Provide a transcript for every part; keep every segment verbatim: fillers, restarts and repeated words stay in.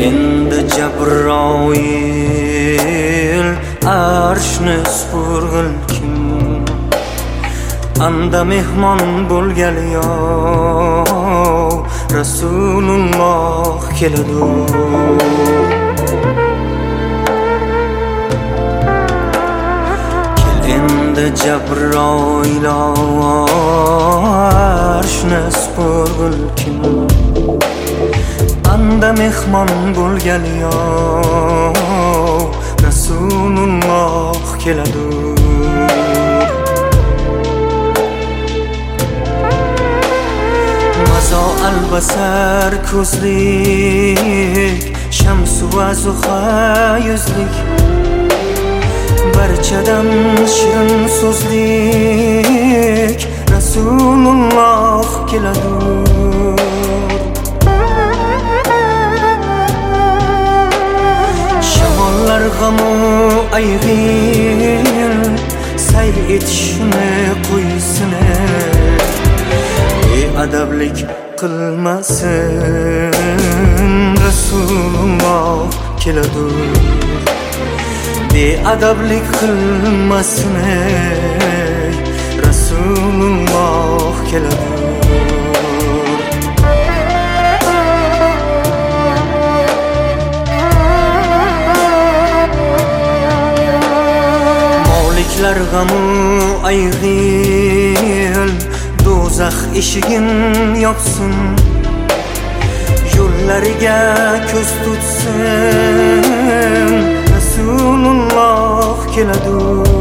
endi Jabroil arshni supurg'il kim anda mehmon bo'lgali yo Rasululloh keladi. Kel endi Jabroil arshni supurg'il kim anda mehmon bo'lgali yo Rasululloh keladi. Mazo albasar ko'zlik shamsu va zuha yuzlik barchadan shirin so'zlik Rasululloh keladi. Shamollar g'amu ayg'ir sayr etishni qo'ysin, adablik qilmasin Rasululloh keladi. Beadablik qilmasin Rasululloh keladi. Moliklar g'amu ayg'il do'zax eshigin yopsin, yo'llariga ko'z tutsin Rasululloh keladi.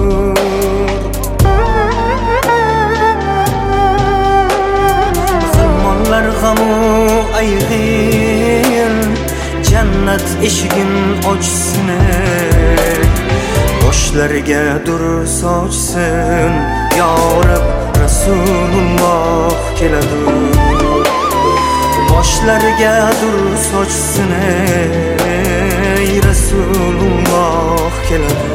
Musulmonlar g'amu ayg'ir jannat eshigin ochsin, boshlariga dur sochsin yo Rabb Rasululloh keladi. Boshlariga dur sochsin ey Rasululloh keladi.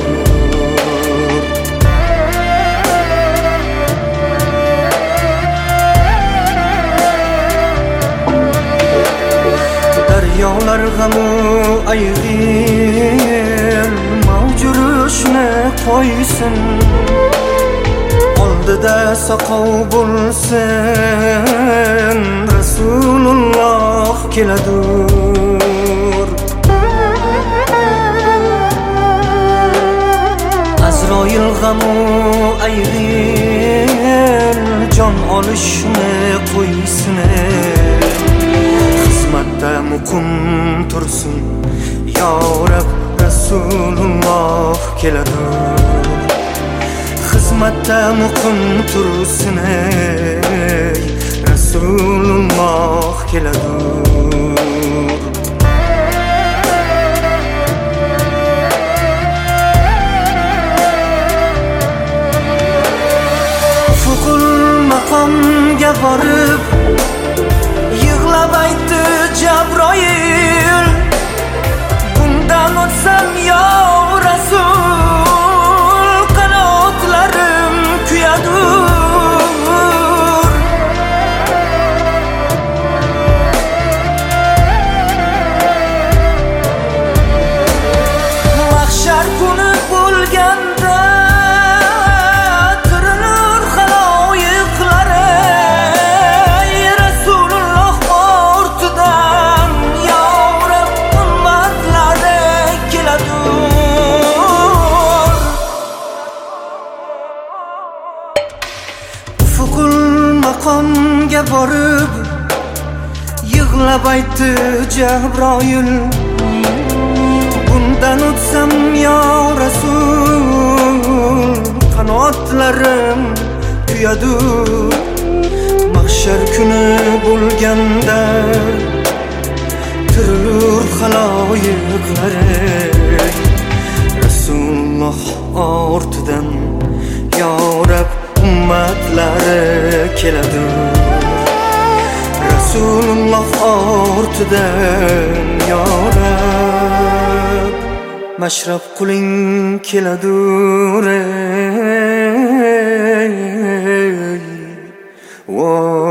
Daryolar g'amu ayg'ir mavjurishni qo'ysin, oldida saqov bo'lsin Rasululloh keladi. Azroil g'amu ayg'ir jon olishni qo'ysin, xizmatda muqim tursin yo Rabb Rasululloh keladi. Xizmatda muqim tursin ey Rasululloh keladi. Fuqul maqomga borib yig'lab aytdi Jabroil, bundan o'tsam yo Rasul qanotlarim kuyadur. Mahshar kuni bo'lganda tirilur xaloyiqlar Rasululloh ortidan yo Rabb ummatlari keladi. Fuqul maqomga borib yig'lab aytdi Jabroil, bundan o'tsam yo Rasul qanotlarim kuyadi. Mahshar kuni bo'lganda tirilur xaloyiqlar Rasululloh ortidan yo Rabb ummatlari keladi. Rasululloh ortidan yo Rabb mashrab quling keladur ey